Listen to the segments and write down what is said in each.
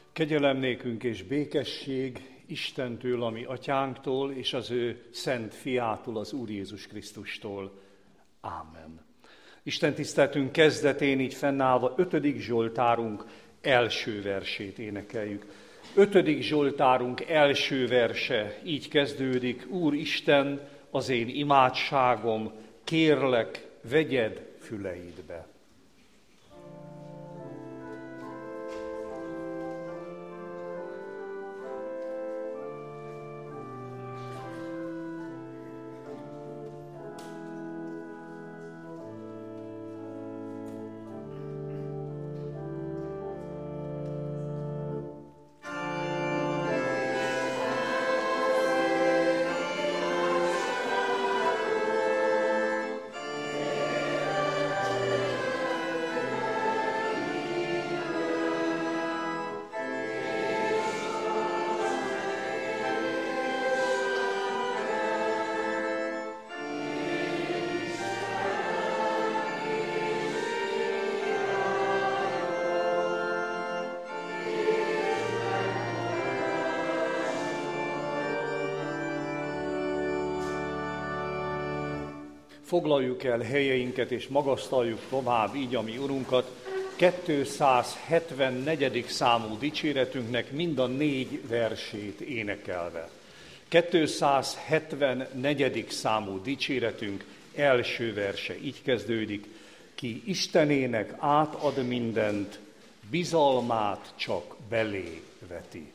Kegyelem nékünk és békesség Istentől, a mi atyánktól, és az ő szent fiától, az Úr Jézus Krisztustól. Ámen. Isten tiszteltünk kezdetén így fennállva 5. Zsoltárunk első versét énekeljük. 5. Zsoltárunk első verse így kezdődik: Úr Isten, az én imádságom, kérlek, vegyed füleidbe. Foglaljuk el helyeinket és magasztaljuk tovább így a mi Urunkat 274. számú dicséretünknek mind a 4 versét énekelve. 274. számú dicséretünk első verse így kezdődik: Ki Istenének átad mindent, bizalmát csak belé veti.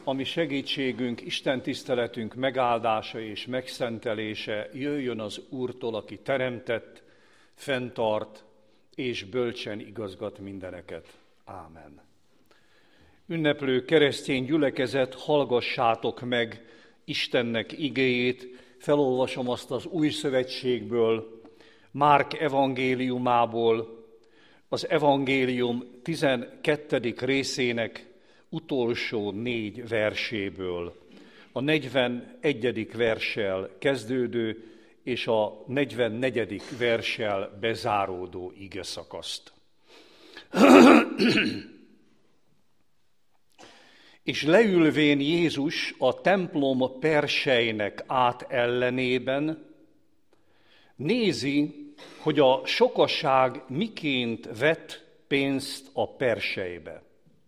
ami segítségünk, Isten tiszteletünk megáldása és megszentelése jöjjön az Úrtól, aki teremtett, fenntart és bölcsen igazgat mindeneket. Ámen. Ünneplő keresztény gyülekezet, hallgassátok meg Istennek igéjét, felolvasom azt az Új Szövetségből, Márk evangéliumából, az evangélium 12. részének utolsó 4 verséből, a 41. verssel kezdődő és a 44. verssel bezáródó igeszakaszt. És leülvén Jézus a templom persejnek átellenében nézi, hogy a sokaság miként vet pénzt a persejbe.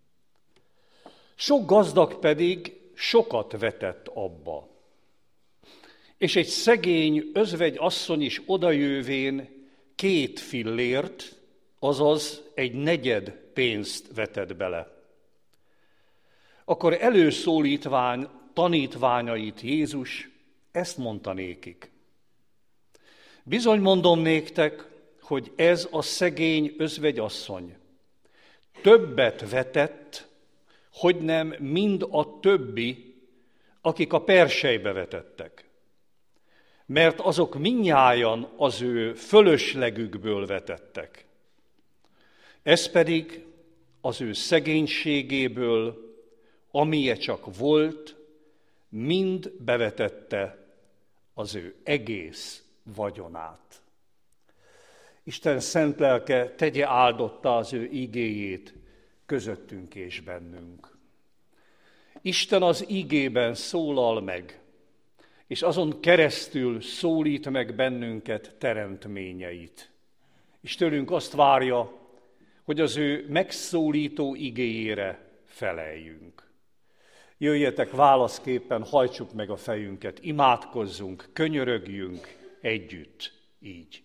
Sok gazdag pedig sokat vetett abba. És egy szegény özvegyasszony is odajövén 2 fillért, azaz egy 1/4 pénzt vetett bele. Akkor előszólítván tanítványait Jézus ezt mondta nékik. Bizony mondom néktek, hogy ez a szegény özvegyasszony többet vetett, hogy nem mind a többi, akik a persejbe vetettek. Mert azok mindnyájan az ő fölöslegükből vetettek. Ez pedig az ő szegénységéből, amilyen csak volt, mind bevetette az ő egész vagyonát. Isten szent lelke tegye áldottá az ő igéjét közöttünk és bennünk. Isten az igében szólal meg, és azon keresztül szólít meg bennünket teremtményeit. És tőlünk azt várja, hogy az ő megszólító igéjére feleljünk. Jöjjetek válaszképpen, hajtsuk meg a fejünket, imádkozzunk, könyörögjünk együtt így.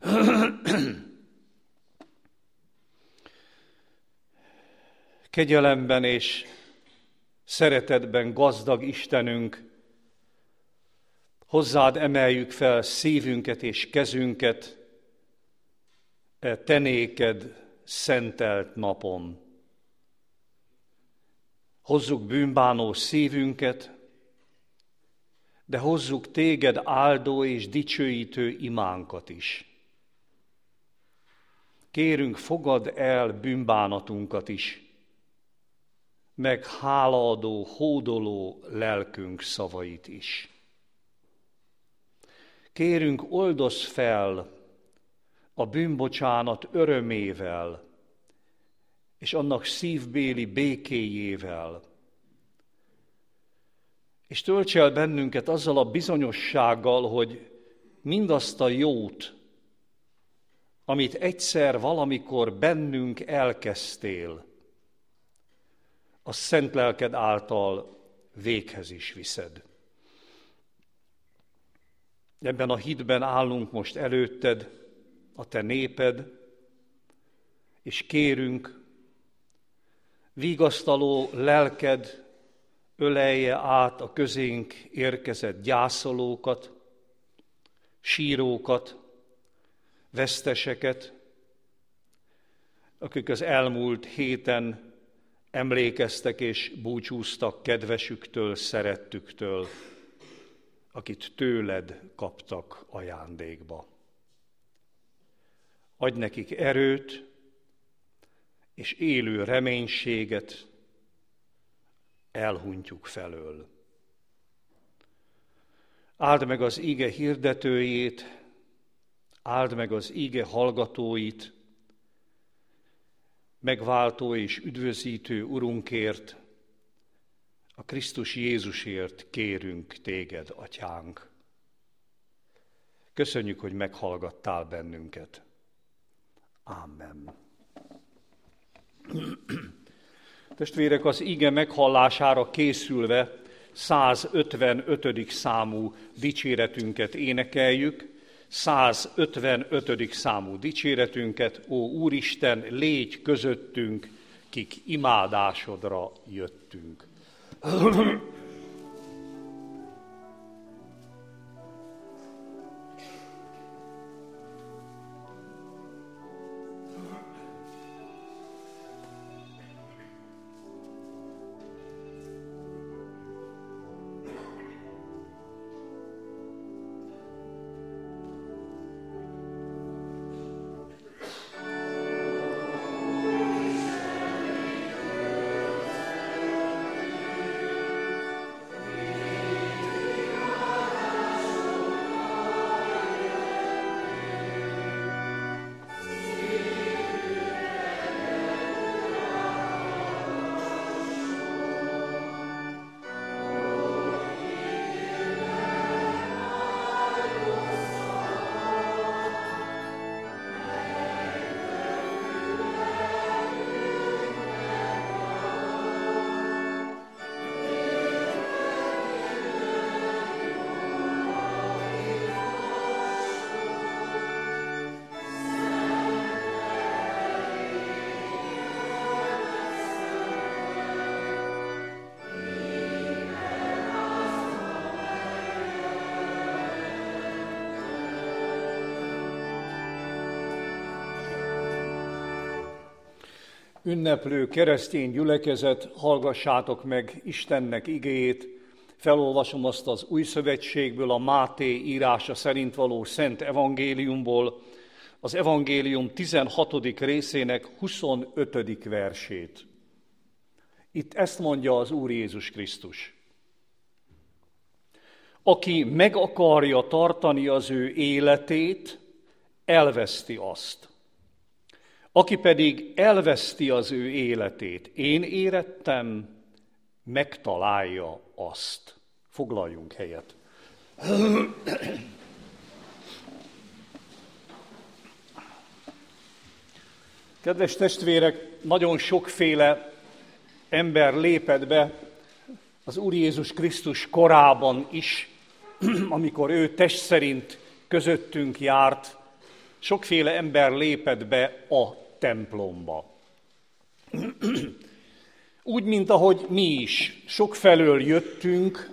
Kegyelemben és szeretetben gazdag Istenünk, hozzád emeljük fel szívünket és kezünket te néked szentelt napon. Hozzuk bűnbánó szívünket, de hozzuk téged áldó és dicsőítő imánkat is. Kérünk, fogadd el bűnbánatunkat is, meg hálaadó, hódoló lelkünk szavait is. Kérünk, oldozz fel a bűnbocsánat örömével, és annak szívbéli békéjével, és tölts el bennünket azzal a bizonyossággal, hogy mindazt a jót, amit egyszer valamikor bennünk elkezdtél, a szent lelked által véghez is viszed. Ebben a hitben állunk most előtted, a te néped, és kérünk, vigasztaló lelked ölelje át a közénk érkezett gyászolókat, sírókat, veszteseket, akik az elmúlt héten emlékeztek és búcsúztak kedvesüktől, szerettüktől, akit tőled kaptak ajándékba. Adj nekik erőt és élő reménységet elhunytjuk felől. Áld meg az ige hirdetőjét, áld meg az ige hallgatóit, megváltó és üdvözítő Urunkért, a Krisztus Jézusért kérünk téged, Atyánk. Köszönjük, hogy meghallgattál bennünket. Amen. Testvérek, az ige meghallására készülve 155. számú dicséretünket énekeljük. 155. számú dicséretünket, ó Úristen, légy közöttünk, kik imádásodra jöttünk. Ünneplő keresztény gyülekezet, hallgassátok meg Istennek igéjét. Felolvasom azt az Új Szövetségből, a Máté írása szerint való Szent Evangéliumból, az Evangélium 16. részének 25. versét. Itt ezt mondja az Úr Jézus Krisztus. Aki meg akarja tartani az ő életét, elveszti azt. Aki pedig elveszti az ő életét, én érettem, megtalálja azt. Foglaljunk helyet. Kedves testvérek, nagyon sokféle ember lépett be az Úr Jézus Krisztus korában is, amikor ő test szerint közöttünk járt, sokféle ember lépett be a templomba. Úgy, mint ahogy mi is sokfelől jöttünk,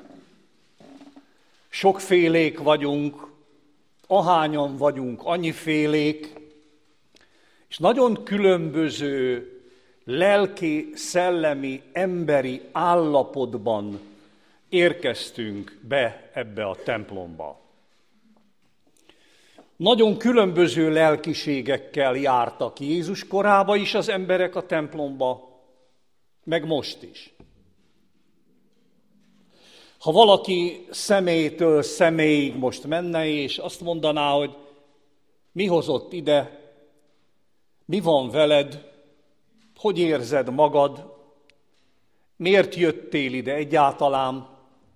sokfélék vagyunk, ahányan vagyunk, annyifélék, és nagyon különböző lelki, szellemi, emberi állapotban érkeztünk be ebbe a templomba. Nagyon különböző lelkiségekkel jártak Jézus korában is az emberek a templomba, meg most is. Ha valaki személytől személyig most menne, és azt mondaná, hogy mi hozott ide, mi van veled, hogy érzed magad, miért jöttél ide egyáltalán,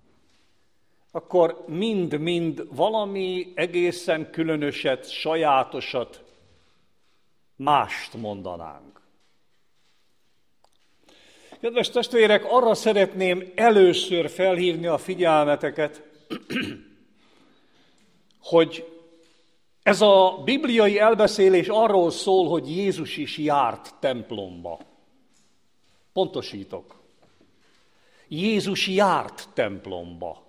akkor mind-mind valami egészen különöset, sajátosat, mást mondanánk. Kedves testvérek, arra szeretném először felhívni a figyelmeteket, hogy ez a bibliai elbeszélés arról szól, hogy Jézus is járt templomba. Pontosítok. Jézus járt templomba.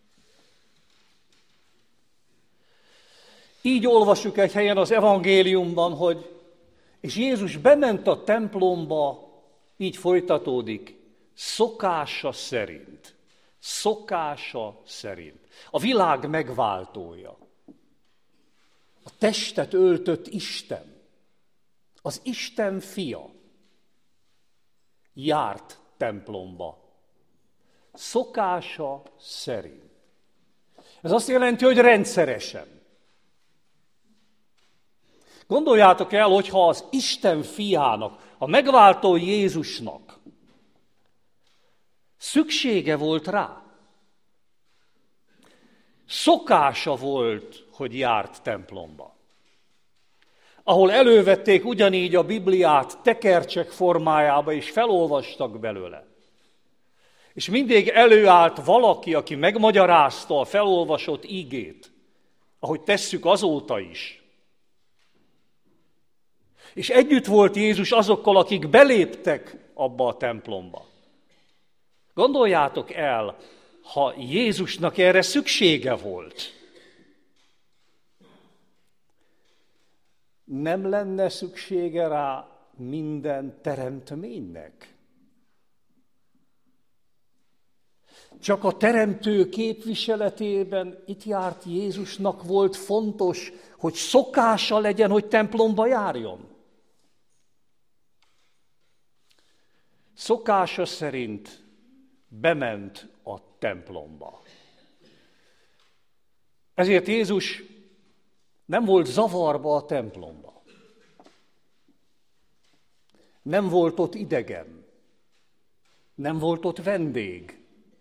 Így olvassuk egy helyen az evangéliumban, hogy és Jézus bement a templomba, így folytatódik, szokása szerint. Szokása szerint. A világ megváltója. A testet öltött Isten. Az Isten fia járt templomba. Szokása szerint. Ez azt jelenti, hogy rendszeresen. Gondoljátok el, hogyha az Isten fiának, a megváltó Jézusnak szüksége volt rá. Szokása volt, hogy járt templomba. Ahol elővették ugyanígy a Bibliát tekercsek formájába, és felolvastak belőle. És mindig előállt valaki, aki megmagyarázta a felolvasott ígét, ahogy tesszük azóta is. És együtt volt Jézus azokkal, akik beléptek abba a templomba. Gondoljátok el, ha Jézusnak erre szüksége volt, nem lenne szüksége rá minden teremtménynek? Csak a teremtő képviseletében itt járt Jézusnak volt fontos, hogy szokása legyen, hogy templomba járjon. Szokása szerint bement a templomba. Ezért Jézus nem volt zavarba a templomba. Nem volt ott idegen. Nem volt ott vendég.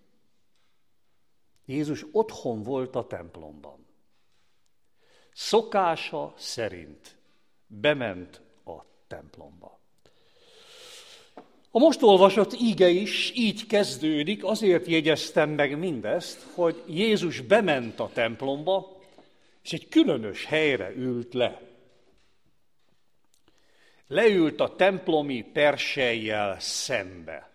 Jézus otthon volt a templomban. Szokása szerint bement a templomba. A most olvasott íge is így kezdődik, azért jegyeztem meg mindezt, hogy Jézus bement a templomba, és egy különös helyre ült le. Leült a templomi persejjel szembe.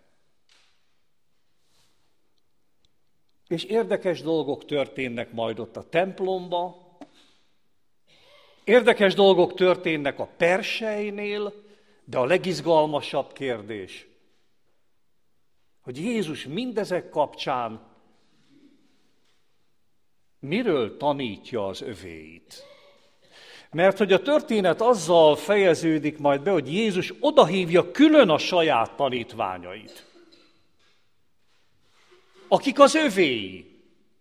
És érdekes dolgok történnek majd ott a templomba, érdekes dolgok történnek a persejnél, de a legizgalmasabb kérdés, hogy Jézus mindezek kapcsán miről tanítja az övéit. Mert hogy a történet azzal fejeződik majd be, hogy Jézus odahívja külön a saját tanítványait, akik az övéi,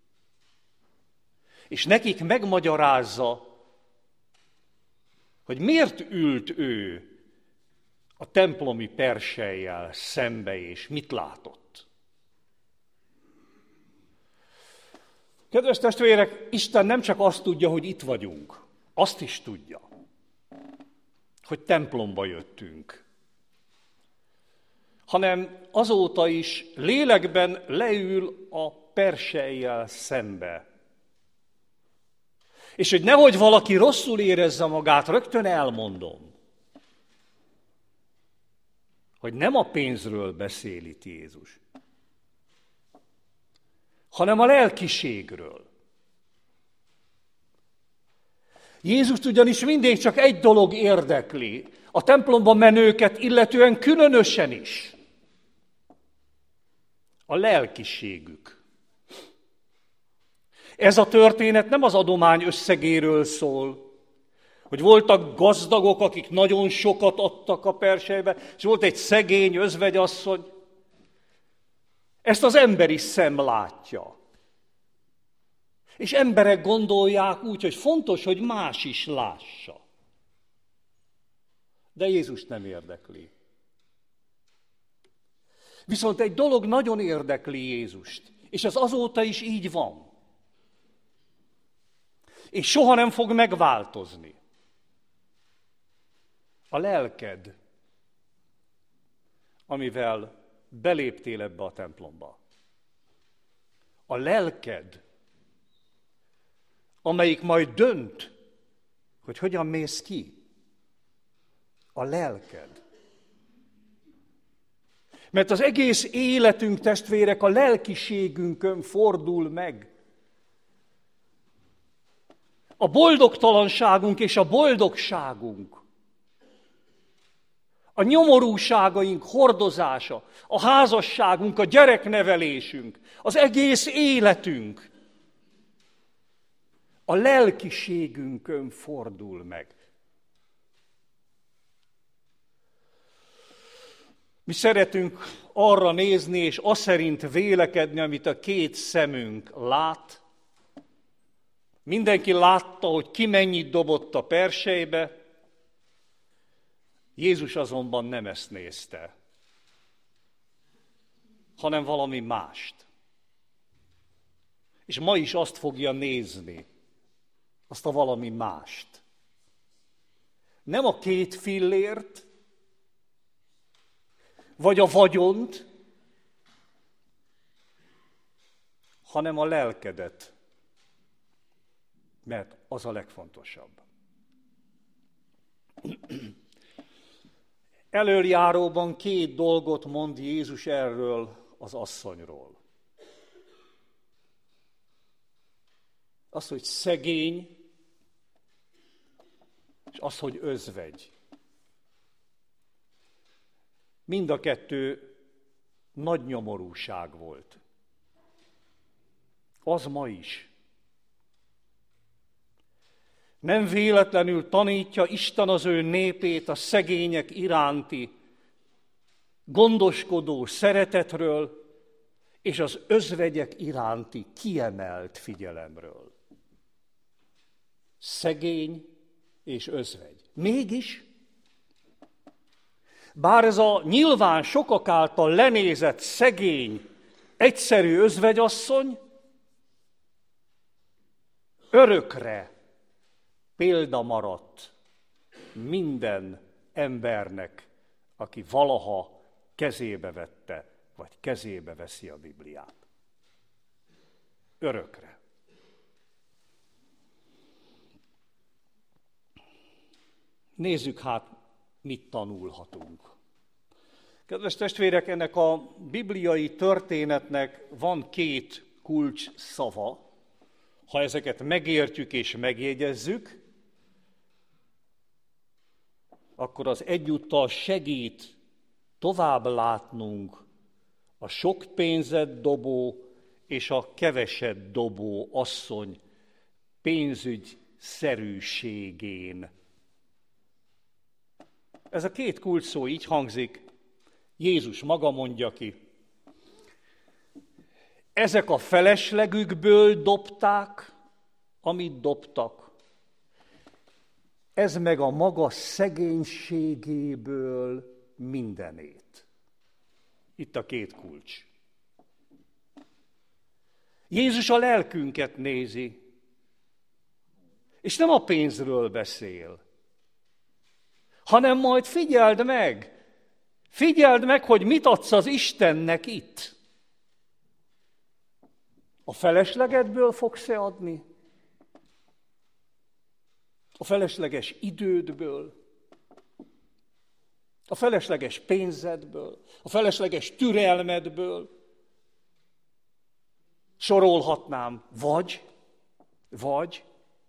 és nekik megmagyarázza, hogy miért ült ő a templomi persejjel szembe, és mit látott. Kedves testvérek, Isten nem csak azt tudja, hogy itt vagyunk, azt is tudja, hogy templomba jöttünk, hanem azóta is lélekben leül a persejjel szembe. És hogy nehogy valaki rosszul érezze magát, rögtön elmondom, hogy nem a pénzről beszél itt Jézus, hanem a lelkiségről. Jézust ugyanis mindig csak egy dolog érdekli, a templomba menőket illetően különösen is. A lelkiségük. Ez a történet nem az adomány összegéről szól, hogy voltak gazdagok, akik nagyon sokat adtak a persejbe, és volt egy szegény özvegyasszony. Ezt az emberi szem látja. És emberek gondolják úgy, hogy fontos, hogy más is lássa. De Jézus nem érdekli. Viszont egy dolog nagyon érdekli Jézust, és ez azóta is így van. És soha nem fog megváltozni. A lelked, amivel beléptél ebbe a templomba. A lelked, amelyik majd dönt, hogy hogyan mész ki. A lelked. Mert az egész életünk, testvérek, a lelkiségünkön fordul meg. A boldogtalanságunk és a boldogságunk, a nyomorúságaink hordozása, a házasságunk, a gyereknevelésünk, az egész életünk a lelkiségünkön fordul meg. Mi szeretünk arra nézni, és azt szerint vélekedni, amit a két szemünk lát. Mindenki látta, hogy ki mennyit dobott a persejbe, Jézus azonban nem ezt nézte, hanem valami mást. És ma is azt fogja nézni, azt a valami mást. Nem a 2 fillért, vagy a vagyont, hanem a lelkedet, mert az a legfontosabb. Elöljáróban 2 dolgot mond Jézus erről az asszonyról. Az, hogy szegény, és az, hogy özvegy. Mind a kettő nagy nyomorúság volt. Az ma is. Nem véletlenül tanítja Isten az ő népét a szegények iránti gondoskodó szeretetről és az özvegyek iránti kiemelt figyelemről. Szegény és özvegy. Mégis, bár ez a nyilván sokak által lenézett szegény, egyszerű özvegyasszony örökre példa maradt minden embernek, aki valaha kezébe vette, vagy kezébe veszi a Bibliát. Örökre. Nézzük hát, mit tanulhatunk. Kedves testvérek, ennek a bibliai történetnek van két kulcs szava. Ha ezeket megértjük és megjegyezzük, akkor az egyúttal segít tovább látnunk a sok pénzet dobó és a keveset dobó asszony pénzügyszerűségén. Ez a két kulcs szó így hangzik, Jézus maga mondja ki. Ezek a feleslegükből dobták, amit dobtak. Ez meg a maga szegénységéből mindenét. Itt a két kulcs. Jézus a lelkünket nézi, és nem a pénzről beszél, hanem majd figyeld meg, hogy mit adsz az Istennek itt. A feleslegedből fogsz-e adni? A felesleges idődből? A felesleges pénzedből? A felesleges türelmedből? Sorolhatnám, vagy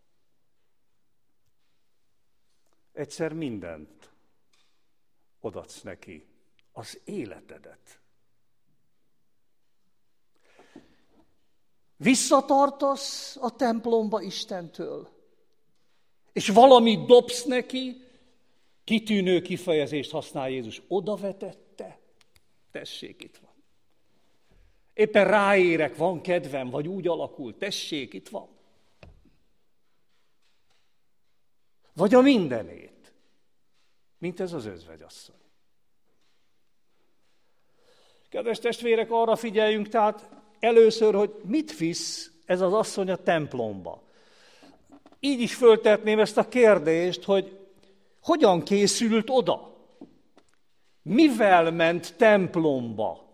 egyszer mindent odaadsz neki, az életedet. Visszatartasz a templomba Istentől, és valamit dobsz neki, kitűnő kifejezést használ Jézus, odavetette, tessék, itt van. Éppen ráérek, van kedvem, vagy úgy alakul, tessék, itt van. Vagy a mindenét, mint ez az özvegyasszony. Kedves testvérek, arra figyeljünk tehát először, hogy mit visz ez az asszony a templomba. Így is föltetném ezt a kérdést, hogy hogyan készült oda? Mivel ment templomba?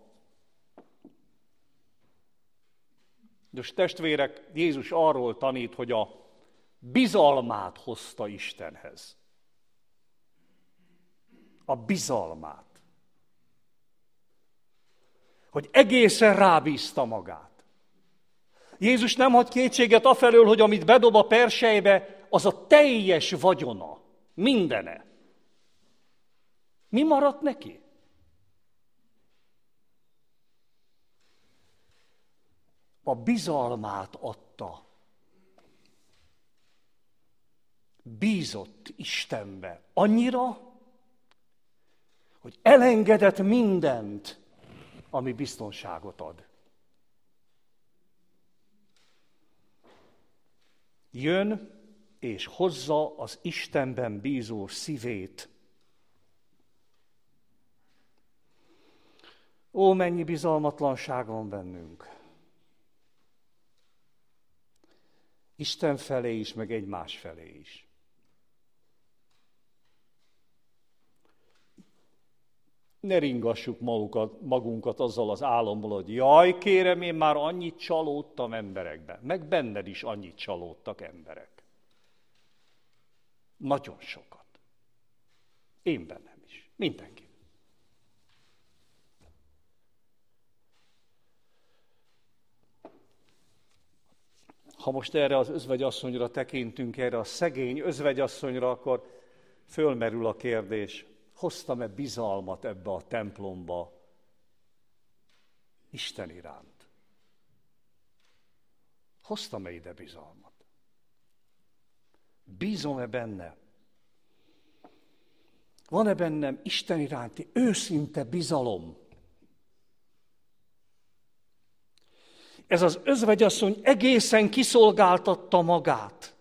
Most testvérek, Jézus arról tanít, hogy a bizalmát hozta Istenhez. A bizalmát. Hogy egészen rábízta magát. Jézus nem hagy kétséget afelől, hogy amit bedob a perselybe, az a teljes vagyona, mindene. Mi maradt neki? A bizalmát adta. Bízott Istenbe annyira, hogy elengedett mindent, ami biztonságot ad. Jön és hozza az Istenben bízó szívét. Ó, mennyi bizalmatlanság van bennünk! Isten felé is, meg egymás felé is. Ne ringassuk magunkat azzal az álommal, hogy jaj, kérem, én már annyit csalódtam emberekben. Meg benned is annyit csalódtak emberek. Nagyon sokat. Én bennem is. Mindenki. Ha most erre az özvegyasszonyra tekintünk, erre a szegény özvegyasszonyra, akkor fölmerül a kérdés, hoztam-e bizalmat ebbe a templomba Isten iránt? Hoztam-e ide bizalmat? Bízom-e benne? Van-e bennem Isten iránti őszinte bizalom? Ez az özvegyasszony egészen kiszolgáltatta magát.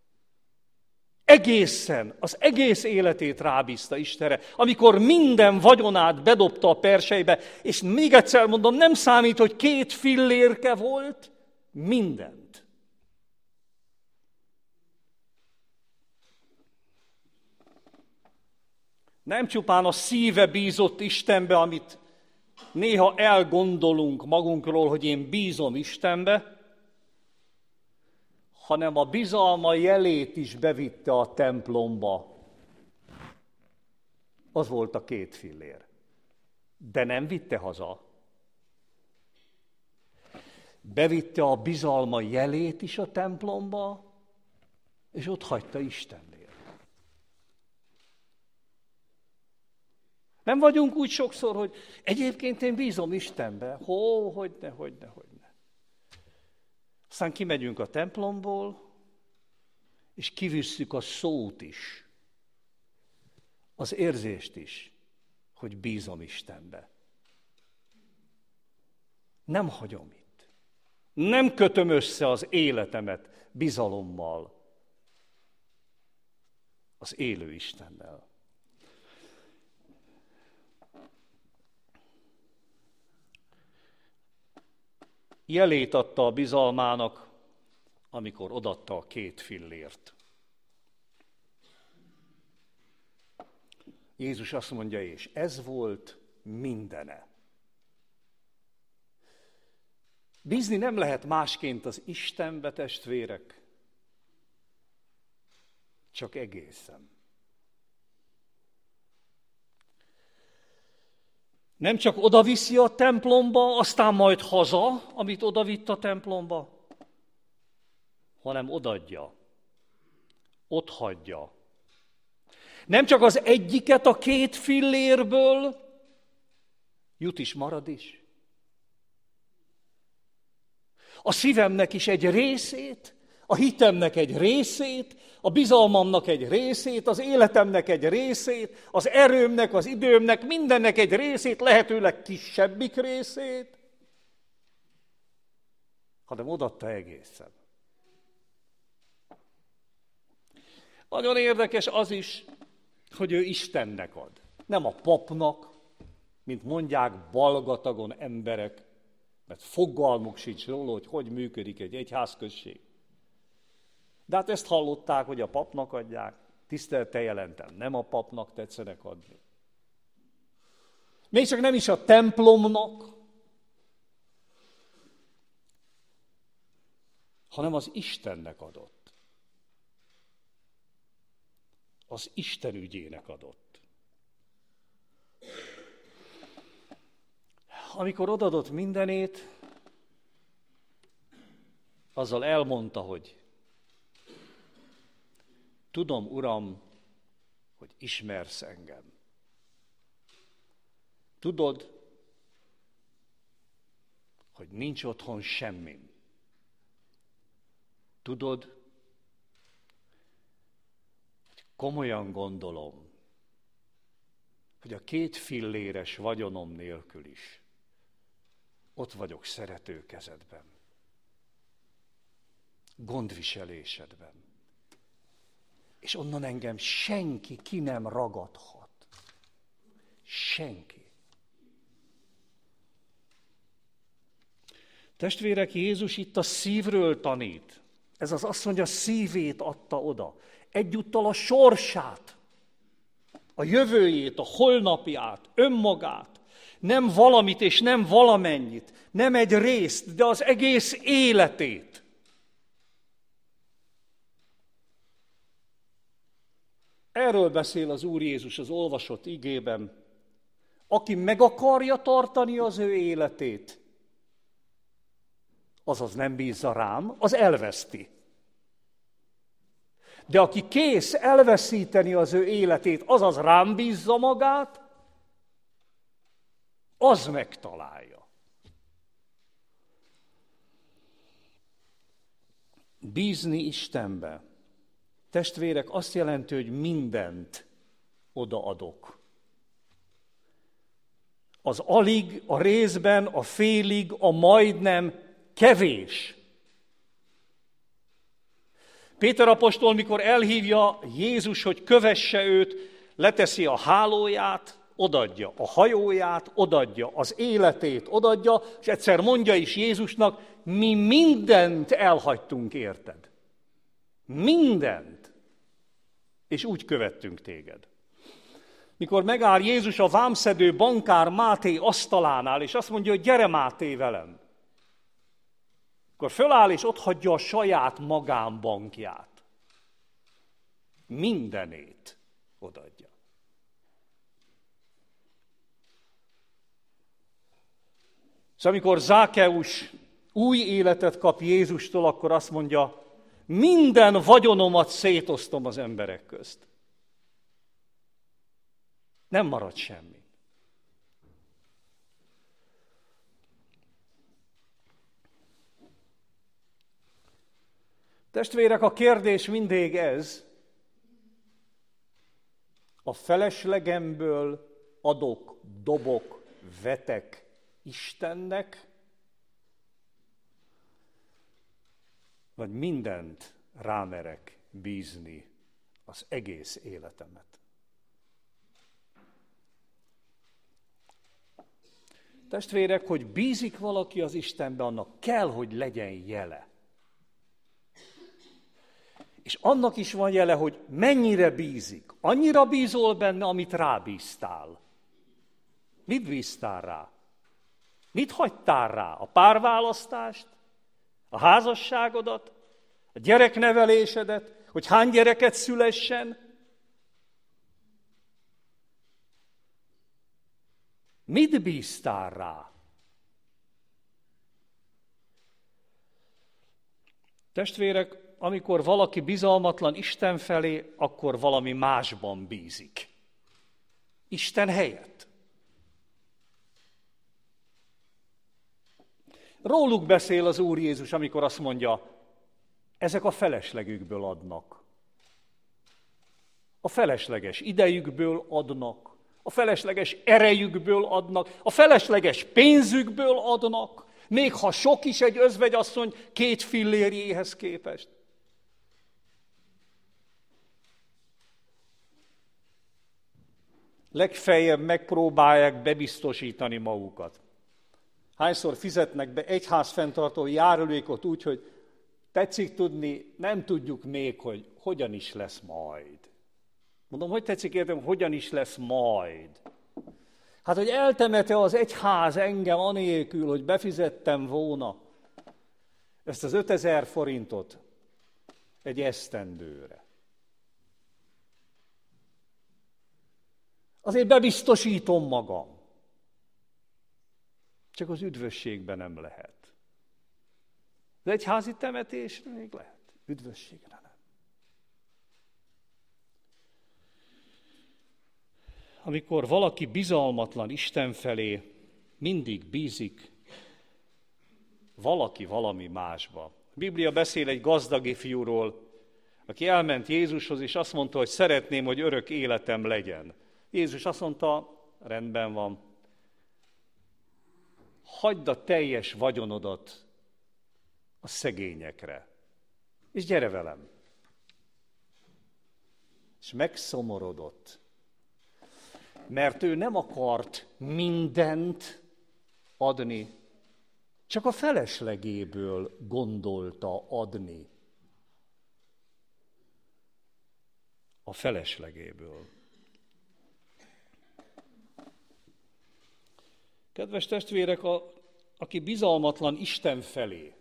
Egészen, az egész életét rábízta Istenre, amikor minden vagyonát bedobta a perselybe, és még egyszer mondom, nem számít, hogy 2 fillérke volt, mindent. Nem csupán a szíve bízott Istenbe, amit néha elgondolunk magunkról, hogy én bízom Istenbe, hanem a bizalma jelét is bevitte a templomba. Az volt a 2 fillér. De nem vitte haza. Bevitte a bizalma jelét is a templomba, és ott hagyta Istennél. Nem vagyunk úgy sokszor, hogy egyébként én bízom Istenbe. Hogyne. Aztán kimegyünk a templomból, és kivisszük a szót is, az érzést is, hogy bízom Istenbe. Nem hagyom itt. Nem kötöm össze az életemet bizalommal, az élő Istennel. Jelét adta a bizalmának, amikor odaadta a 2 fillért. Jézus azt mondja, és ez volt mindene. Bízni nem lehet másként az Istenbe, testvérek, csak egészen. Nem csak odaviszi a templomba, aztán majd haza, amit odavitt a templomba, hanem odaadja, otthagyja. Nem csak az egyiket a 2 fillérből, jut is, marad is. A szívemnek is egy részét, a hitemnek egy részét, a bizalmamnak egy részét, az életemnek egy részét, az erőmnek, az időmnek, mindennek egy részét, lehetőleg kisebbik részét, hanem odaadta egészen. Nagyon érdekes az is, hogy ő Istennek ad. Nem a papnak, mint mondják balgatagon emberek, mert fogalmuk sincs róla, hogy működik egy egyházközség. De hát ezt hallották, hogy a papnak adják. Tisztelettel jelentem, nem a papnak tetszenek adni. Még csak nem is a templomnak, hanem az Istennek adott. Az Isten ügyének adott. Amikor odadott mindenét, azzal elmondta, hogy tudom, Uram, hogy ismersz engem. Tudod, hogy nincs otthon semmin. Tudod, hogy komolyan gondolom, hogy a 2 filléres vagyonom nélkül is ott vagyok szerető kezedben, gondviselésedben. És onnan engem senki ki nem ragadhat. Senki. Testvérek, Jézus itt a szívről tanít. Ez az asszony a szívét adta oda. Egyúttal a sorsát, a jövőjét, a holnapját, önmagát. Nem valamit és nem valamennyit, nem egy részt, de az egész életét. Erről beszél az Úr Jézus az olvasott igében. Aki meg akarja tartani az ő életét, azaz nem bízza rám, az elveszti. De aki kész elveszíteni az ő életét, azaz rám bízza magát, az megtalálja. Bízni Istenbe. Testvérek, azt jelenti, hogy mindent odaadok. Az alig, a részben, a félig, a majdnem kevés. Péter apostol, mikor elhívja Jézus, hogy kövesse őt, leteszi a hálóját, odadja, a hajóját odadja, az életét odadja, és egyszer mondja is Jézusnak, mi mindent elhagytunk érted. Mindent. És úgy követtünk téged. Mikor megáll Jézus a vámszedő bankár Máté asztalánál, és azt mondja, hogy gyere Máté velem. Akkor föláll, és otthagyja a saját magánbankját. Mindenét odaadja. És amikor Zákeus új életet kap Jézustól, akkor azt mondja, minden vagyonomat szétosztom az emberek közt. Nem marad semmi. Testvérek, a kérdés mindig ez, a feleslegemből adok, dobok, vetek Istennek, vagy mindent rámerek bízni, az egész életemet. Testvérek, hogy bízik valaki az Istenbe, annak kell, hogy legyen jele. És annak is van jele, hogy mennyire bízik. Annyira bízol benne, amit rábíztál. Mit bíztál rá? Mit hagytál rá? A párválasztást? A házasságodat? A gyereknevelésedet? Hogy hány gyereket szülessen? Mit bíztál rá? Testvérek, amikor valaki bizalmatlan Isten felé, akkor valami másban bízik. Isten helyett. Róluk beszél az Úr Jézus, amikor azt mondja, ezek a feleslegükből adnak. A felesleges idejükből adnak. A felesleges erejükből adnak, a felesleges pénzükből adnak, még ha sok is egy özvegyasszony 2 fillérjéhez képest. Legfeljebb megpróbálják bebiztosítani magukat. Hányszor fizetnek be egyházfenntartó járulékot úgy, hogy tetszik tudni, nem tudjuk még, hogy hogyan is lesz majd. Mondom, hogy tetszik értem, hogyan is lesz majd? Hát, hogy eltemete az egyház engem anélkül, hogy befizettem volna ezt az 5000 forintot egy esztendőre. Azért bebiztosítom magam. Csak az üdvösségben nem lehet. Az egyházi temetés még lehet. Üdvösségre nem. Amikor valaki bizalmatlan Isten felé, mindig bízik valaki valami másba. A Biblia beszél egy gazdag ifjúról, aki elment Jézushoz, és azt mondta, hogy szeretném, hogy örök életem legyen. Jézus azt mondta, rendben van, hagyd a teljes vagyonodat a szegényekre, és gyere velem. És megszomorodott, mert ő nem akart mindent adni, csak a feleslegéből gondolta adni. A feleslegéből. Kedves testvérek, aki bizalmatlan Isten felé,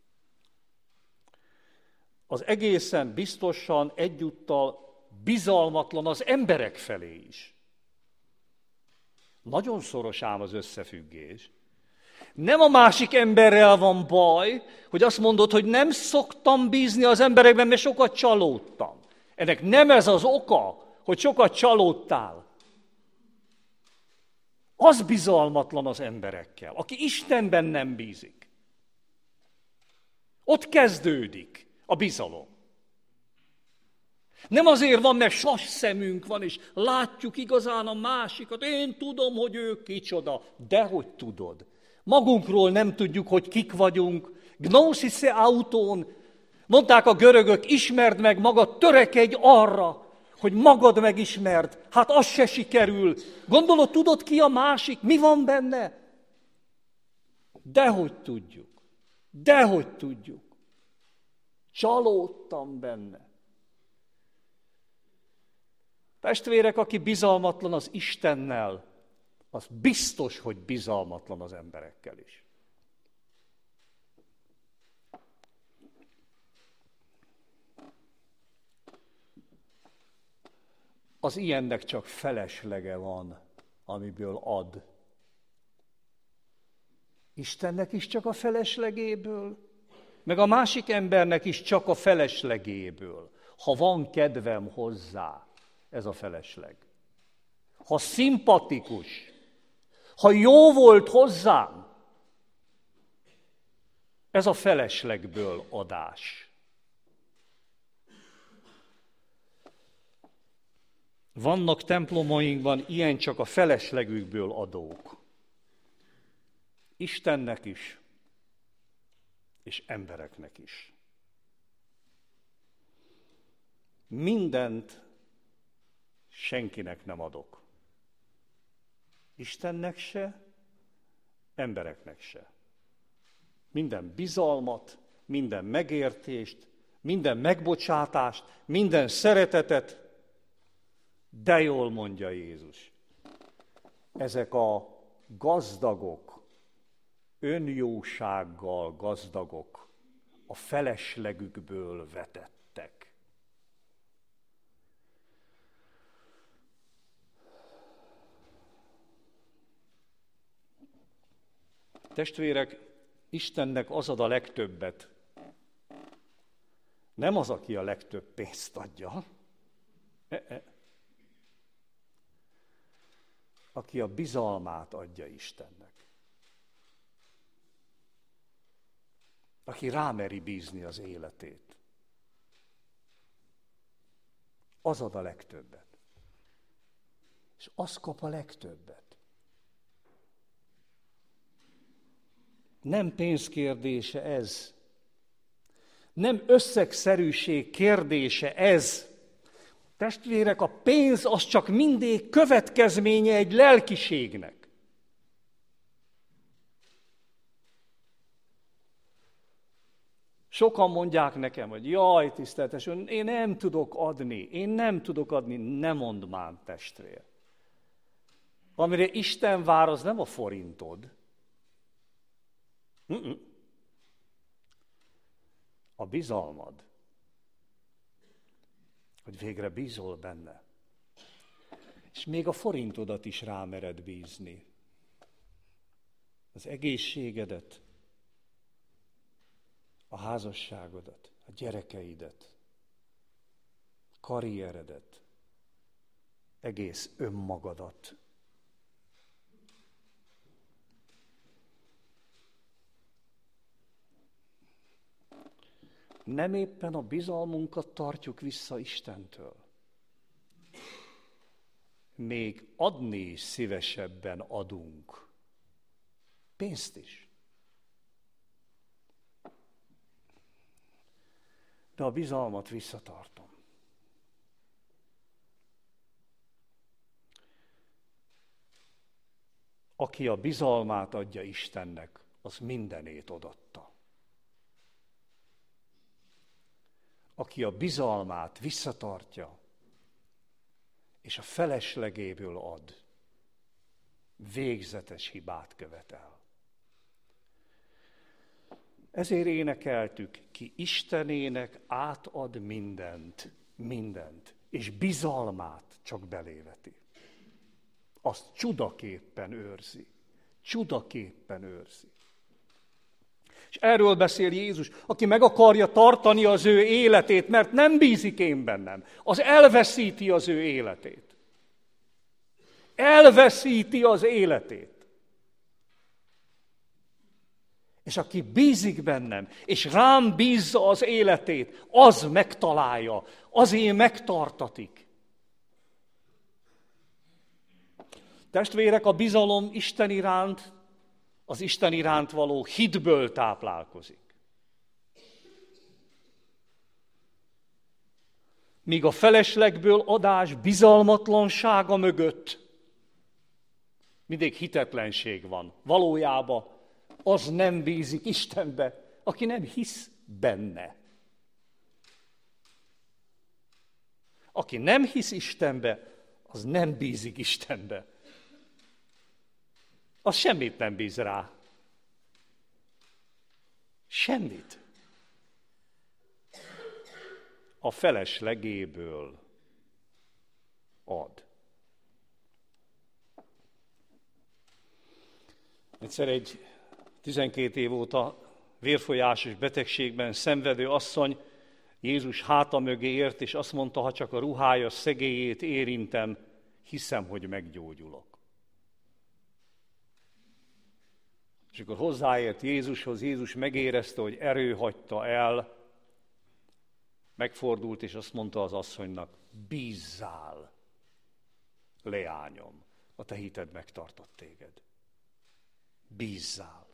az egészen biztosan egyúttal bizalmatlan az emberek felé is. Nagyon szoros ám az összefüggés. Nem a másik emberrel van baj, hogy azt mondod, hogy nem szoktam bízni az emberekben, mert sokat csalódtam. Ennek nem ez az oka, hogy sokat csalódtál. Az bizalmatlan az emberekkel, aki Istenben nem bízik. Ott kezdődik a bizalom. Nem azért van, mert sas szemünk van, és látjuk igazán a másikat. Én tudom, hogy ő kicsoda. Dehogy tudod. Magunkról nem tudjuk, hogy kik vagyunk. Gnosise autón. Mondták a görögök, ismerd meg magad, törekedj arra, hogy magad megismerd. Hát az se sikerül. Gondolod, tudod ki a másik? Mi van benne? Dehogy tudjuk. Dehogy tudjuk. Csalódtam benne. Testvérek, aki bizalmatlan az Istennel, az biztos, hogy bizalmatlan az emberekkel is. Az ilyennek csak feleslege van, amiből ad. Istennek is csak a feleslegéből, meg a másik embernek is csak a feleslegéből, ha van kedvem hozzá, ez a felesleg. Ha szimpatikus, ha jó volt hozzám, ez a feleslegből adás. Vannak templomainkban ilyen csak a feleslegükből adók. Istennek is, és embereknek is. Mindent senkinek nem adok. Istennek se, embereknek se. Minden bizalmat, minden megértést, minden megbocsátást, minden szeretetet, de jól mondja Jézus. Ezek a gazdagok, önjósággal gazdagok, a feleslegükből vetettek. Testvérek, Istennek az ad a legtöbbet. Nem az, aki a legtöbb pénzt adja. Aki a bizalmát adja Istennek. Aki rámeri bízni az életét. Az ad a legtöbbet. És az kap a legtöbbet. Nem pénzkérdése ez. Nem összegszerűség kérdése ez. Testvérek, a pénz az csak mindig következménye egy lelkiségnek. Sokan mondják nekem, hogy jaj, tiszteletes, én nem tudok adni, ne mondd már, testvér. Amire Isten vár, az nem a forintod. A bizalmad. Hogy végre bízol benne. És még a forintodat is rámered bízni. Az egészségedet, a házasságodat, a gyerekeidet, karrieredet, egész önmagadat. Nem éppen a bizalmunkat tartjuk vissza Istentől. Még adni is szívesebben adunk. Pénzt is. De a bizalmat visszatartom. Aki a bizalmát adja Istennek, az mindenét odaadta. Aki a bizalmát visszatartja, és a feleslegéből ad, végzetes hibát követel. Ezért énekeltük, ki Istenének átad mindent, és bizalmát csak beléveti. Azt csudaképpen őrzi. És erről beszél Jézus, aki meg akarja tartani az ő életét, mert nem bízik én bennem, az elveszíti az ő életét. Elveszíti az életét. És aki bízik bennem, és rám bízza az életét, az megtalálja, azért megtartatik. Testvérek, a bizalom Isten iránt, az Isten iránt való hitből táplálkozik. Míg a feleslegből adás bizalmatlansága mögött mindig hitetlenség van. Valójában az nem bízik Istenbe, aki nem hisz benne. Aki nem hisz Istenbe, az nem bízik Istenbe. Az semmit nem bíz rá. Semmit. A feleslegéből ad. Egyszer egy 12 év óta vérfolyásos betegségben szenvedő asszony Jézus háta mögé ért, és azt mondta, ha csak a ruhája szegélyét érintem, hiszem, hogy meggyógyulok. És akkor hozzáért Jézushoz, Jézus megérezte, hogy erő hagyta el, megfordult, és azt mondta az asszonynak, bízzál, leányom, a te hited megtartott téged. Bízzál.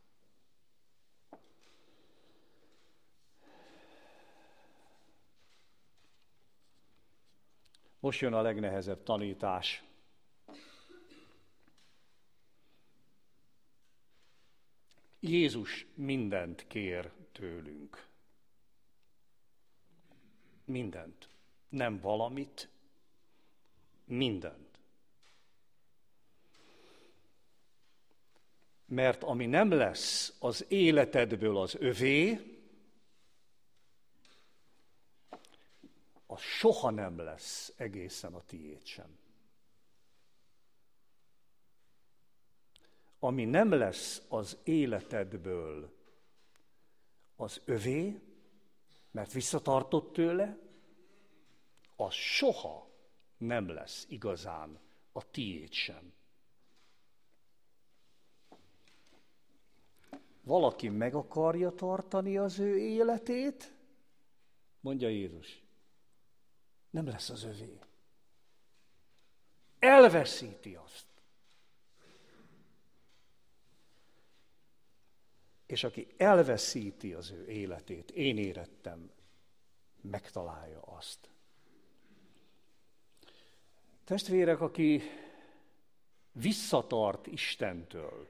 Most jön a legnehezebb tanítás. Jézus mindent kér tőlünk. Mindent. Nem valamit, mindent. Mert ami nem lesz az életedből az övé, az soha nem lesz egészen a tiéd sem. Ami nem lesz az életedből az övé, mert visszatartott tőle, az soha nem lesz igazán a tiéd sem. Valaki meg akarja tartani az ő életét, mondja Jézus, nem lesz az övé. Elveszíti azt. És aki elveszíti az ő életét, én érettem, megtalálja azt. Testvérek, aki visszatart Istentől,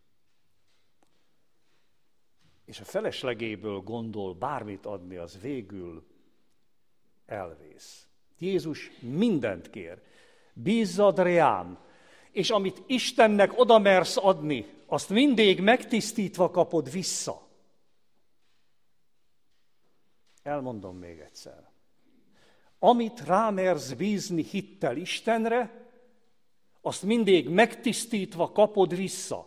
és a feleslegéből gondol bármit adni, az végül elvész. Jézus mindent kér. Bízzad rám, és amit Istennek odamersz adni, azt mindig megtisztítva kapod vissza. Elmondom még egyszer. Amit rámersz bízni hittel Istenre, azt mindig megtisztítva kapod vissza.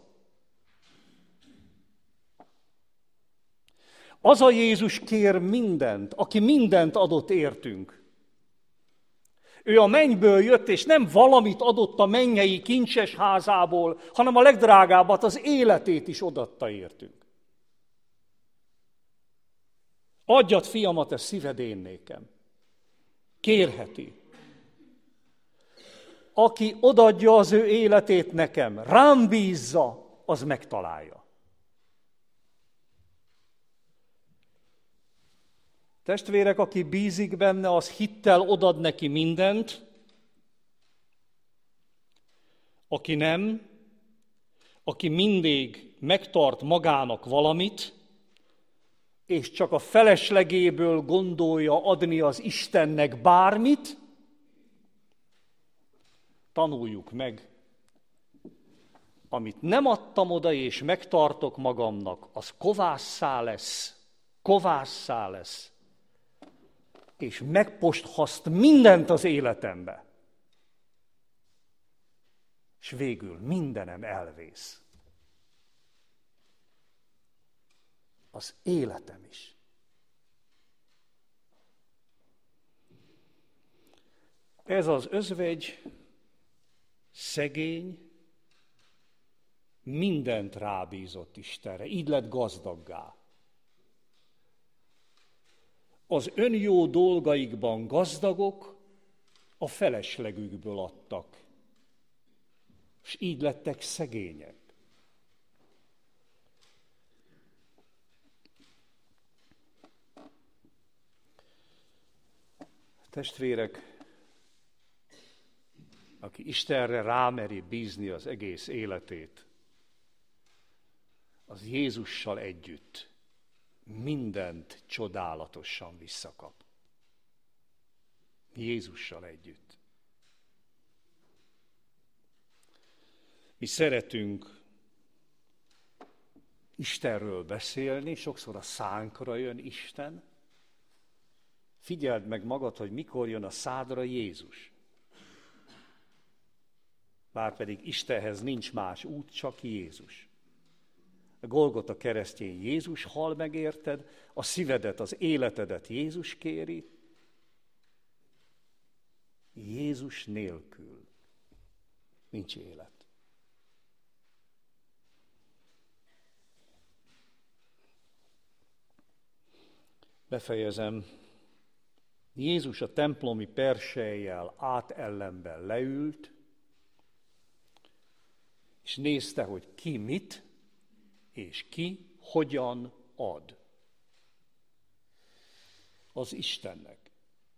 Az a Jézus kér mindent, aki mindent adott értünk. Ő a mennyből jött, és nem valamit adott a mennyei kincses házából, hanem a legdrágábbat, az életét is odatta értünk. Adjad, fiam, a te szíved én nékem. Kérheti. Aki odaadja az ő életét nekem, rám bízza, az megtalálja. Testvérek, aki bízik benne, az hittel odad neki mindent, aki nem, aki mindig megtart magának valamit, és csak a feleslegéből gondolja adni az Istennek bármit, tanuljuk meg, amit nem adtam oda és megtartok magamnak, az kovásszá lesz, és megposthaszt mindent az életembe. És végül mindenem elvész. az életem is. Ez az özvegy szegény, mindent rábízott Istenre, így lett gazdaggá. Az önjó dolgaikban gazdagok a feleslegükből adtak, és így lettek szegények. Testvérek, aki Istenre rámeri bízni az egész életét, az Jézussal együtt mindent csodálatosan visszakap. Jézussal együtt. Mi szeretünk Istenről beszélni, sokszor a szánkra jön Isten. Figyeld meg magad, hogy mikor jön a szádra Jézus. Márpedig Istenhez nincs más út, csak Jézus. A Golgota keresztjén Jézus hal meg érted, a szívedet, az életedet Jézus kéri. Jézus nélkül nincs élet. Befejezem. Jézus a templomi persejjel átellenben leült, és nézte, hogy ki mit, és ki hogyan ad. Az Istennek.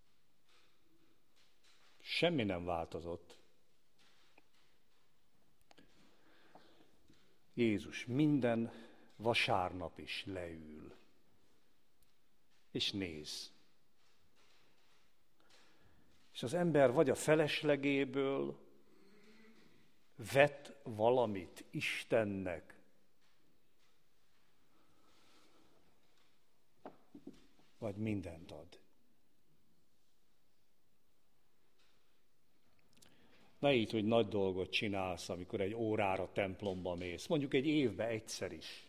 Semmi nem változott. Jézus minden vasárnap is leül, és néz. És az ember vagy a feleslegéből vet valamit Istennek, vagy mindent ad. Ne így, hogy nagy dolgot csinálsz, amikor egy órára templomba mész. Mondjuk egy évbe egyszer is.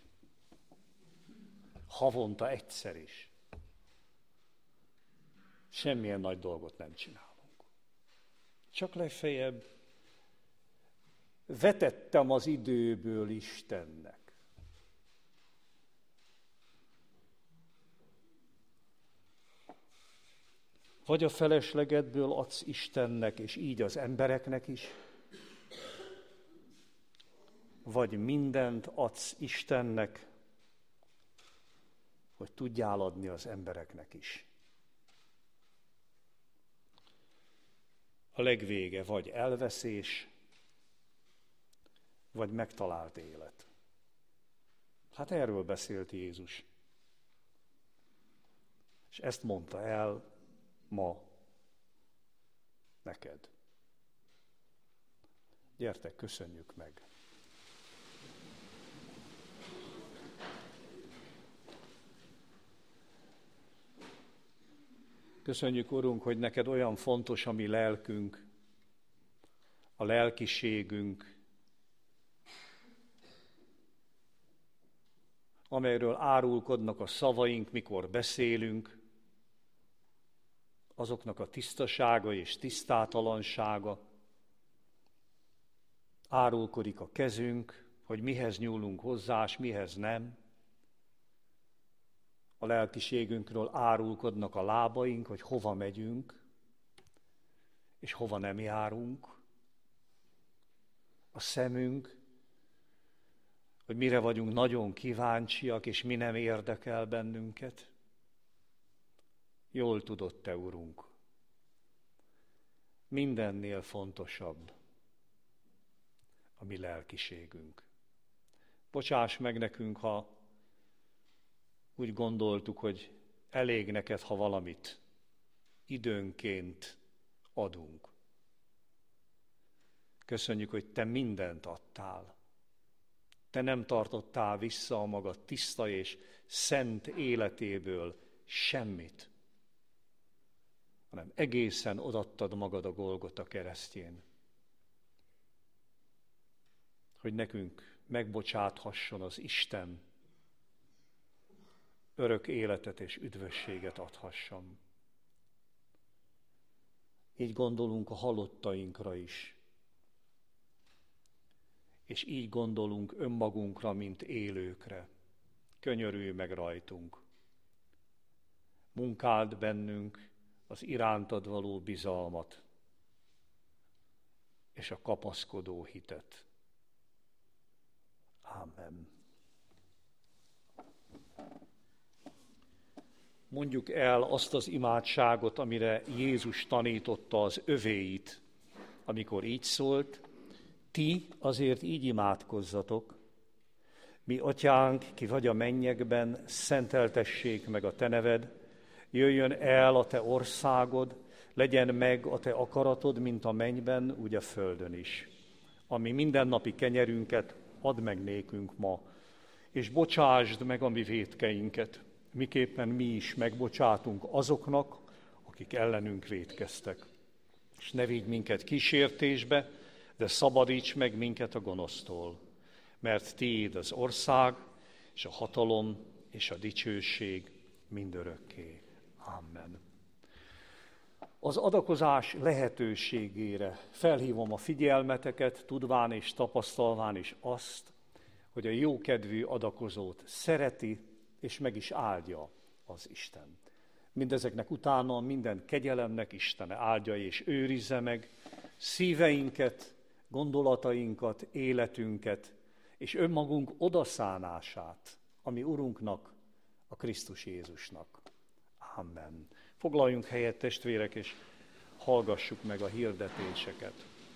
Havonta egyszer is. Semmilyen nagy dolgot nem csinálunk. Csak legfeljebb vetettem az időből Istennek. Vagy a feleslegedből adsz Istennek, és így az embereknek is, vagy mindent adsz Istennek, hogy tudjál adni az embereknek is. A legvége vagy elveszés, vagy megtalált élet. Hát erről beszélt Jézus. És ezt mondta el ma neked. Gyertek, köszönjük meg! Köszönjük, Urunk, hogy neked olyan fontos a mi lelkünk, a lelkiségünk, amelyről árulkodnak a szavaink, mikor beszélünk, azoknak a tisztasága és tisztátalansága. Árulkodik a kezünk, hogy mihez nyúlunk hozzá, és mihez nem. A lelkiségünkről árulkodnak a lábaink, hogy hova megyünk, és hova nem járunk. A szemünk, hogy mire vagyunk nagyon kíváncsiak, és mi nem érdekel bennünket. Jól tudod te, Urunk, mindennél fontosabb a mi lelkiségünk. Bocsáss meg nekünk, ha úgy gondoltuk, hogy elég neked, ha valamit időnként adunk. Köszönjük, hogy te mindent adtál. Te nem tartottál vissza a magad tiszta és szent életéből semmit, hanem egészen odaadtad magad a Golgota keresztjén, hogy nekünk megbocsáthasson az Isten, örök életet és üdvösséget adhassam. Így gondolunk a halottainkra is. És így gondolunk önmagunkra, mint élőkre. Könyörülj meg rajtunk. Munkáld bennünk az irántad való bizalmat és a kapaszkodó hitet. Ámen. Mondjuk el azt az imádságot, amire Jézus tanította az övéit, amikor így szólt: ti azért így imádkozzatok: mi atyánk, ki vagy a mennyekben, szenteltessék meg a te neved, jöjjön el a te országod, legyen meg a te akaratod, mint a mennyben, úgy a földön is. Ami mindennapi kenyerünket add meg nékünk ma, és bocsásd meg a mi vétkeinket, miképpen mi is megbocsátunk azoknak, akik ellenünk vétkeztek. És ne vigy minket kísértésbe, de szabadíts meg minket a gonosztól, mert tiéd az ország, és a hatalom, és a dicsőség mindörökké. Amen. Az adakozás lehetőségére felhívom a figyelmeteket, tudván és tapasztalván is azt, hogy a jókedvű adakozót szereti, és meg is áldja az Isten. Mindezeknek utána minden kegyelemnek Istene áldja és őrizze meg szíveinket, gondolatainkat, életünket, és önmagunk odaszánását a mi Urunknak, a Krisztus Jézusnak. Amen. Foglaljunk helyet, testvérek, és hallgassuk meg a hirdetéseket.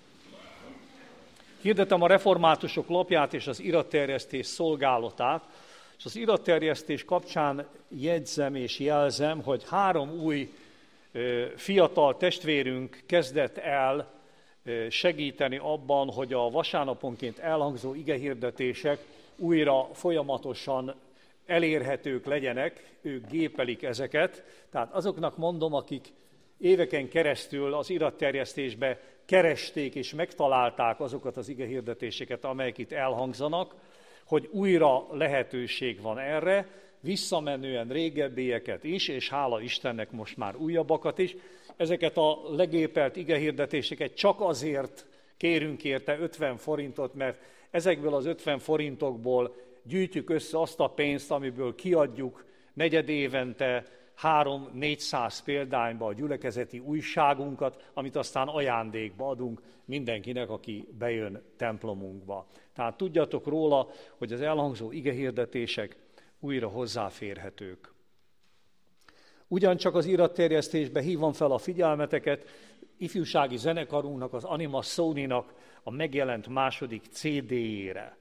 Hirdetem a reformátusok lapját és az iratterjesztés szolgálatát, és az iratterjesztés kapcsán jegyzem és jelzem, hogy 3 új fiatal testvérünk kezdett el segíteni abban, hogy a vasárnaponként elhangzó igehirdetések újra folyamatosan elérhetők legyenek, ők gépelik ezeket. Tehát azoknak mondom, akik éveken keresztül az iratterjesztésbe keresték és megtalálták azokat az igehirdetéseket, amelyek itt elhangzanak, hogy újra lehetőség van erre, visszamenően régebbieket is, és hála Istennek most már újabbakat is. Ezeket a legépelt igehirdetéseket csak azért kérünk érte 50 forintot, mert ezekből az 50 forintokból gyűjtjük össze azt a pénzt, amiből kiadjuk negyedévente 300-400 példányba a gyülekezeti újságunkat, amit aztán ajándékba adunk mindenkinek, aki bejön templomunkba. Tehát tudjatok róla, hogy az elhangzó igehirdetések újra hozzáférhetők. Ugyancsak az iratterjesztésbe hívom fel a figyelmeteket, ifjúsági zenekarunknak, az Anima Sony-nak a megjelent második CD-jére.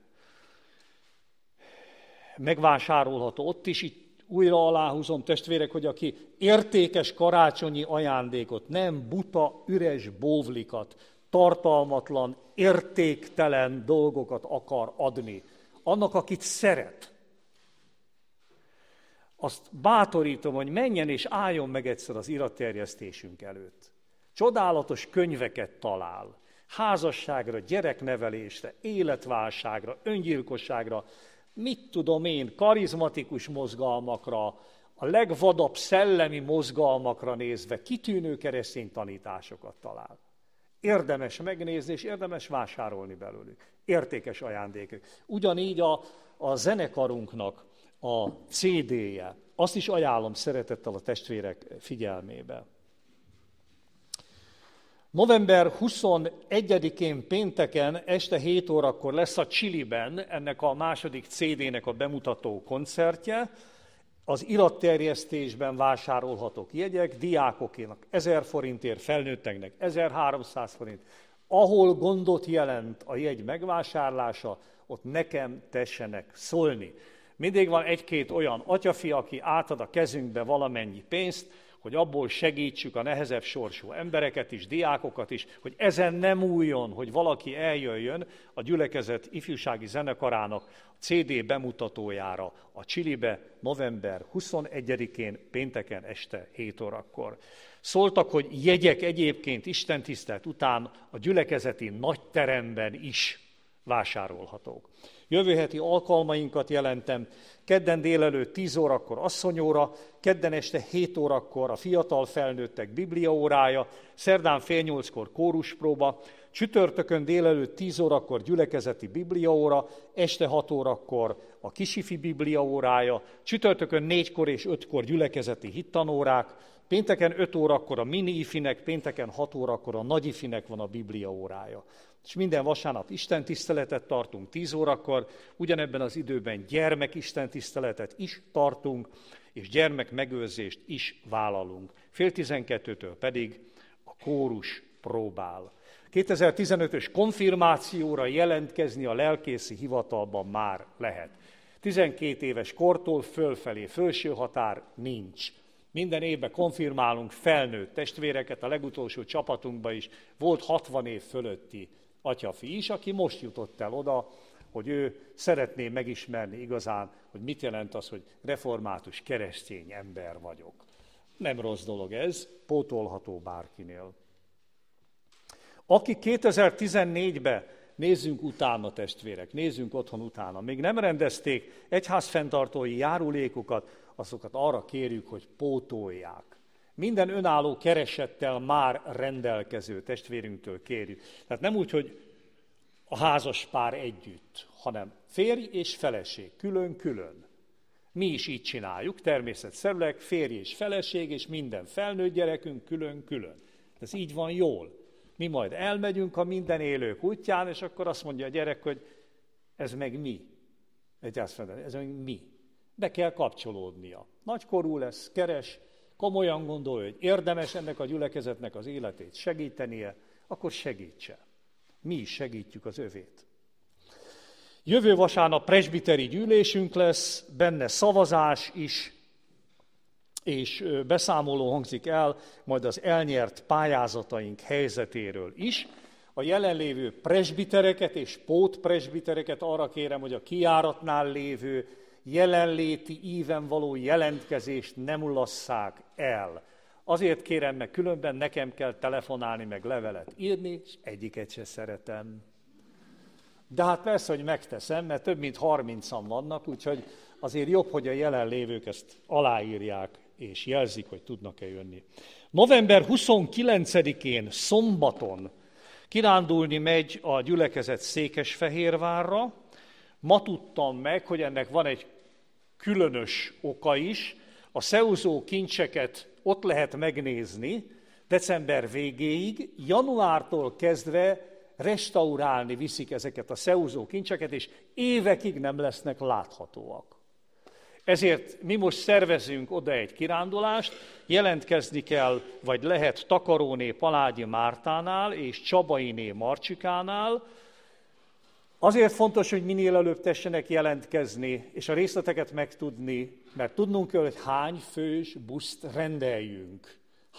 Megvásárolható ott is, itt újra aláhúzom, testvérek, hogy aki értékes karácsonyi ajándékot, nem buta, üres bóvlikat, tartalmatlan, értéktelen dolgokat akar adni, annak, akit szeret, azt bátorítom, hogy menjen és álljon meg egyszer az iratterjesztésünk előtt. Csodálatos könyveket talál, házasságra, gyereknevelésre, életválságra, öngyilkosságra, mit tudom én, karizmatikus mozgalmakra, a legvadabb szellemi mozgalmakra nézve kitűnő keresztény tanításokat talál. Érdemes megnézni, és érdemes vásárolni belőlük. Értékes ajándékok. Ugyanígy a zenekarunknak a CD-je. Azt is ajánlom szeretettel a testvérek figyelmébe. November 21-én pénteken este 7 órakor lesz a Chiliben ennek a második CD-nek a bemutató koncertje. Az iratterjesztésben vásárolhatók jegyek, diákokénak 1000 forintért, felnőtteknek 1300 forint. Ahol gondot jelent a jegy megvásárlása, ott nekem tessenek szólni. Mindig van 1-2 olyan atyafi, aki átad a kezünkbe valamennyi pénzt, hogy abból segítsük a nehezebb sorsú embereket is, diákokat is, hogy ezen nem újjon, hogy valaki eljöjjön a gyülekezet ifjúsági zenekarának a CD bemutatójára a Chilibe november 21-én pénteken este 7 órakor. Szóltak, hogy jegyek egyébként istentisztelet után a gyülekezeti nagyteremben is vásárolhatók. Jövő heti alkalmainkat jelentem: kedden délelőtt 10 órakor asszonyóra, kedden este 7 órakor a fiatal felnőttek bibliaórája, szerdán fél 8-kor kóruspróba, csütörtökön délelőtt 10 órakor gyülekezeti bibliaóra, este 6 órakor a kisifi bibliaórája, csütörtökön 4-kor és 5-kor gyülekezeti hittanórák, pénteken 5 órakor a mini ifinek, pénteken 6 órakor a nagy ifinek van a bibliaórája. És minden vasárnap istentiszteletet tartunk 10 órakor, ugyanebben az időben gyermek istentiszteletet is tartunk, és gyermekmegőrzést is vállalunk. 11:30-től pedig a kórus próbál. 2015-ös konfirmációra jelentkezni a lelkészi hivatalban már lehet. 12 éves kortól fölfelé felső határ nincs. Minden évben konfirmálunk felnőtt testvéreket, a legutolsó csapatunkban is volt 60 év fölötti atyafi is, aki most jutott el oda, hogy ő szeretné megismerni igazán, hogy mit jelent az, hogy református keresztény ember vagyok. Nem rossz dolog ez, pótolható bárkinél. Akik 2014-ben, nézzünk utána testvérek, nézzünk otthon utána, még nem rendezték egyházfenntartói járulékokat, azokat arra kérjük, hogy pótolják. Minden önálló keresettel már rendelkező testvérünktől kérjük. Tehát nem úgy, hogy a házas pár együtt, hanem férj és feleség, külön-külön. Mi is így csináljuk, természetszerűleg férj és feleség, és minden felnőtt gyerekünk külön-külön. Ez így van jól. Mi majd elmegyünk a minden élők útján, és akkor azt mondja a gyerek, hogy ez meg mi. Ez meg mi. Be kell kapcsolódnia. Nagykorú lesz, keres, komolyan gondolja, hogy érdemes ennek a gyülekezetnek az életét segítenie, akkor segítse. Mi is segítjük az övét. Jövő vasárnap presbiteri gyűlésünk lesz, benne szavazás is, és beszámoló hangzik el majd az elnyert pályázataink helyzetéről is. A jelenlévő presbitereket és pótpresbitereket arra kérem, hogy a kijáratnál lévő jelenléti íven való jelentkezést nem mulasszák el. Azért kérem meg, különben nekem kell telefonálni, meg levelet írni, és egyiket se szeretem. De hát persze, hogy megteszem, mert több mint 30-an vannak, úgyhogy azért jobb, hogy a jelenlévők ezt aláírják, és jelzik, hogy tudnak-e jönni. November 29-én szombaton kirándulni megy a gyülekezet Székesfehérvárra. Ma tudtam meg, hogy ennek van egy különös oka is. A szeúzó kincseket ott lehet megnézni december végéig, januártól kezdve restaurálni viszik ezeket a szeúzó kincseket, és évekig nem lesznek láthatóak. Ezért mi most szervezünk oda egy kirándulást, jelentkezni kell, vagy lehet Takaróné Palágyi Mártánál és Csabainé Marcsikánál. Azért fontos, hogy minél előbb tessenek jelentkezni, és a részleteket megtudni, mert tudnunk kell, hogy hány fős buszt rendeljünk.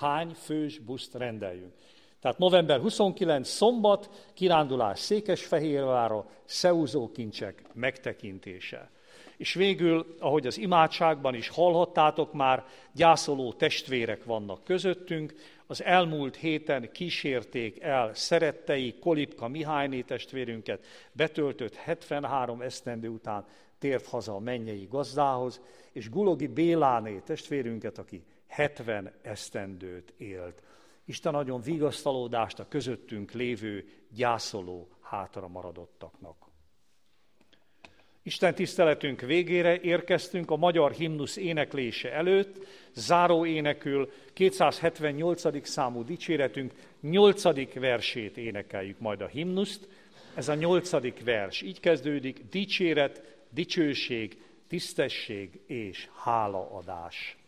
Tehát november 29 szombat, kirándulás Székesfehérvárra, szeúzó kincsek megtekintése. És végül, ahogy az imádságban is hallhattátok már, gyászoló testvérek vannak közöttünk. Az elmúlt héten kísérték el szerettei Kolipka Mihályné testvérünket, betöltött 73 esztendő után tért haza a mennyei gazdához, és Gulogi Béláné testvérünket, aki 70 esztendőt élt. Isten adjon vigasztalódást a közöttünk lévő gyászoló hátra maradottaknak. Isten tiszteletünk végére érkeztünk a magyar himnusz éneklése előtt, záró énekül 278. számú dicséretünk 8. versét énekeljük majd a himnuszt. Ez a 8. vers, így kezdődik: dicséret, dicsőség, tisztesség és hálaadás.